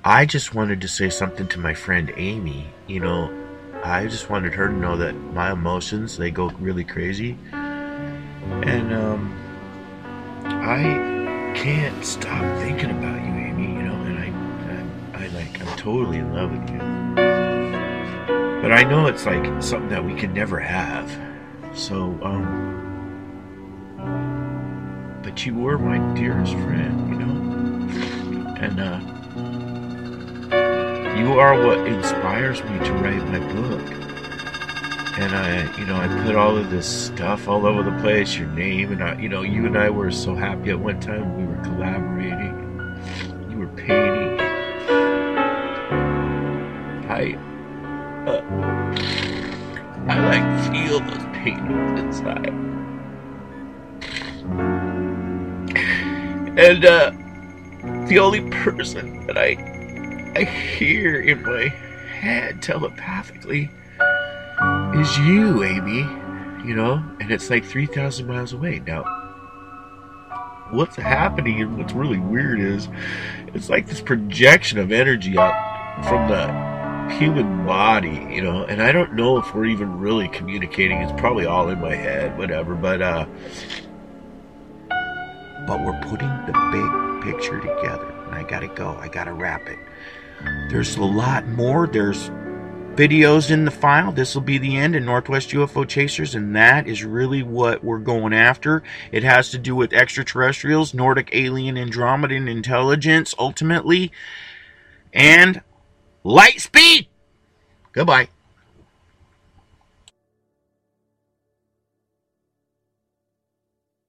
I just wanted to say something to my friend Amy. You know, I just wanted her to know that my emotions, they go really crazy. And I can't stop thinking about you, Amy, you know, and I'm totally in love with you. But I know it's like something that we can never have. So, but you were my dearest friend, you know? And, you are what inspires me to write my book. And I put all of this stuff all over the place, your name, and you and I were so happy at one time. We were collaborating, and you were painting. I like feel those paintings inside. And, the only person that I hear in my head telepathically is you, Amy, you know, and it's like 3,000 miles away. Now, what's happening and what's really weird is it's like this projection of energy out from the human body, you know, and I don't know if we're even really communicating. It's probably all in my head, whatever, but we're putting the big picture together, and I gotta go. I gotta wrap it. There's a lot more. There's videos in the file. This will be the end in Northwest UFO Chasers, and that is really what we're going after. It has to do with extraterrestrials, Nordic alien Andromedan intelligence, ultimately, and light speed. Goodbye.